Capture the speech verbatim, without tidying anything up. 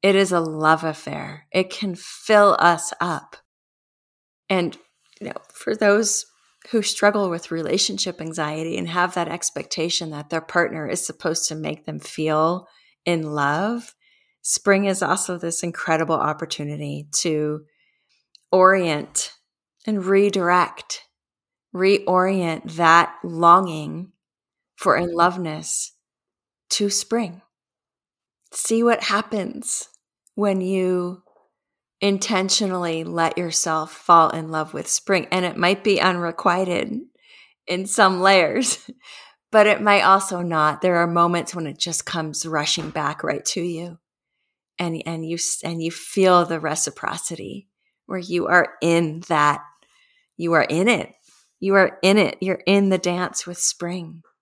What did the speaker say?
It is a love affair. It can fill us up. And, you know, for those who struggle with relationship anxiety and have that expectation that their partner is supposed to make them feel in love, spring is also this incredible opportunity to orient and redirect, reorient that longing for in loveness to spring. See what happens when you intentionally let yourself fall in love with spring. And it might be unrequited in some layers, but it might also not. There are moments when it just comes rushing back right to you. And, and you and you feel the reciprocity where you are in that, you are in it. You are in it. You're in the dance with spring.